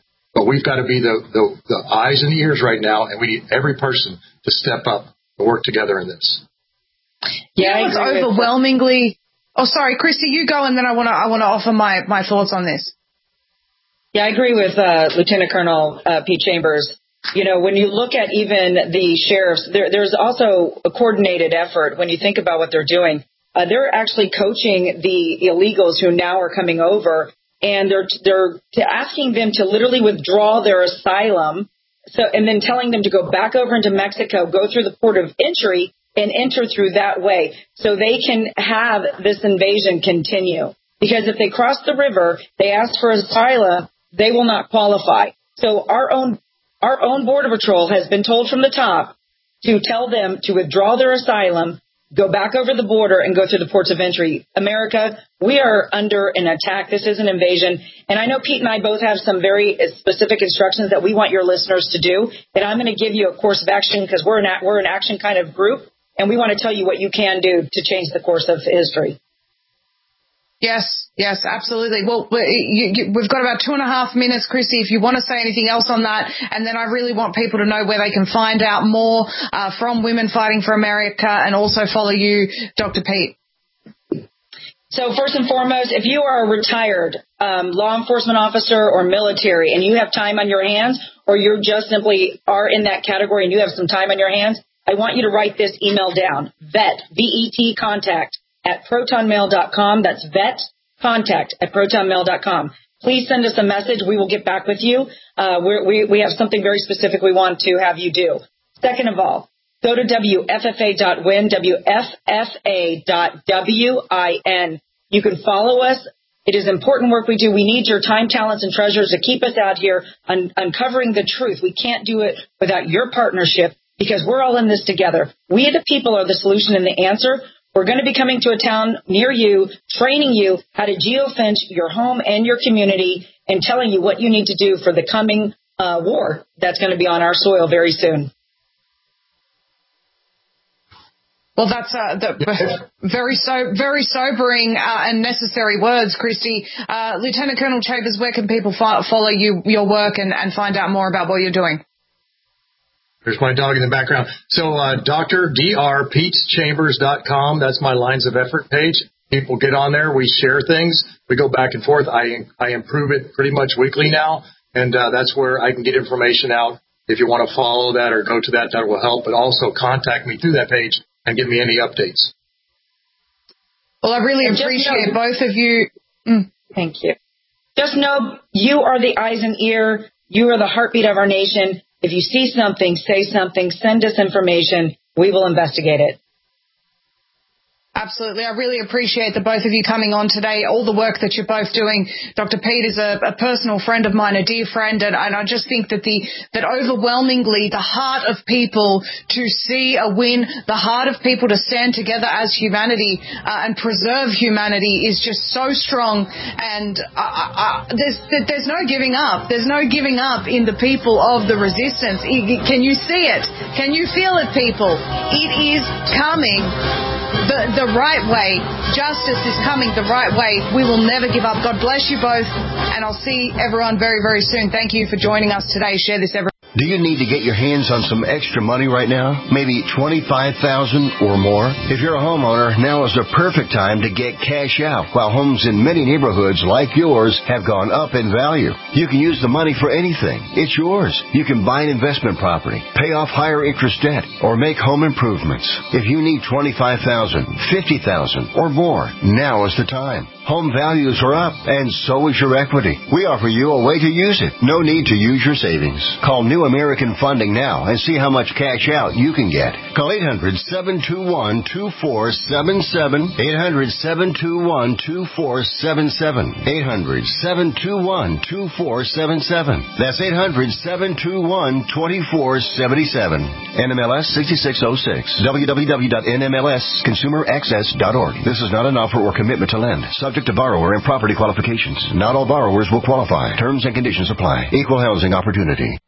Speaker 8: But we've got to be the eyes and the ears right now, and we need every person to step up and work together in this.
Speaker 4: Yeah, it's overwhelmingly. Oh, sorry, Christy, you go, and then I want to offer my thoughts on this.
Speaker 7: Yeah, I agree with Lieutenant Colonel Pete Chambers. You know, when you look at even the sheriffs, there's also a coordinated effort when you think about what they're doing. They're actually coaching the illegals who now are coming over, and they're asking them to literally withdraw their asylum, and then telling them to go back over into Mexico, go through the port of entry, and enter through that way so they can have this invasion continue. Because if they cross the river, they ask for asylum, they will not qualify. So our own Border Patrol has been told from the top to tell them to withdraw their asylum, go back over the border, and go through the ports of entry. America, we are under an attack. This is an invasion. And I know Pete and I both have some very specific instructions that we want your listeners to do. And I'm going to give you a course of action because we're an action kind of group. And we want to tell you what you can do to change the course of history.
Speaker 4: Yes, absolutely. Well, we've got about 2.5 minutes, Christy, if you want to say anything else on that. And then I really want people to know where they can find out more from Women Fighting for America and also follow you, Dr. Pete.
Speaker 7: So first and foremost, if you are a retired law enforcement officer or military and you have time on your hands, or you just simply are in that category and you have some time on your hands, I want you to write this email down, VET, V-E-T, contact at protonmail.com. That's VET, contact at protonmail.com. Please send us a message. We will get back with you. We have something very specific we want to have you do. Second of all, go to WFFA.win, WFFA.win. You can follow us. It is important work we do. We need your time, talents, and treasures to keep us out here uncovering the truth. We can't do it without your partnership, because we're all in this together. We, the people, are the solution and the answer. We're going to be coming to a town near you, training you how to geofence your home and your community, and telling you what you need to do for the coming war that's going to be on our soil very soon.
Speaker 4: Well, that's very sobering and necessary words, Christy. Lieutenant Colonel Chambers, where can people follow your work and find out more about what you're doing?
Speaker 8: There's my dog in the background. So drpetechambers.com, that's my Lines of Effort page. People get on there. We share things. We go back and forth. I improve it pretty much weekly now, and that's where I can get information out. If you want to follow that or go to that, that will help. But also contact me through that page and give me any updates.
Speaker 4: Well, I really appreciate both of you.
Speaker 7: Thank you. Just know you are the eyes and ear. You are the heartbeat of our nation. If you see something, say something, send us information. We will investigate it.
Speaker 4: Absolutely. I really appreciate the both of you coming on today, all the work that you're both doing. Dr. Pete is a personal friend of mine, a dear friend, and I just think that overwhelmingly the heart of people to see a win, the heart of people to stand together as humanity and preserve humanity is just so strong, and there's no giving up. There's no giving up in the people of the resistance. Can you see it? Can you feel it, people? It is coming. The right way. Justice is coming the right way. We will never give up. God bless you both, and I'll see everyone very, very soon. Thank you for joining us today. Share this, everyone.
Speaker 23: Do you need to get your hands on some extra money right now? Maybe $25,000 or more? If you're a homeowner, now is the perfect time to get cash out while homes in many neighborhoods like yours have gone up in value. You can use the money for anything. It's yours. You can buy an investment property, pay off higher interest debt, or make home improvements. If you need $25,000, $50,000 or more, now is the time. Home values are up, and so is your equity. We offer you a way to use it. No need to use your savings. Call New American Funding now and see how much cash out you can get. Call 800-721-2477. 800-721-2477. 800-721-2477. That's 800-721-2477. NMLS 6606. www.nmlsconsumeraccess.org. This is not an offer or commitment to lend. Subject to borrower and property qualifications. Not all borrowers will qualify. Terms and conditions apply. Equal housing opportunity.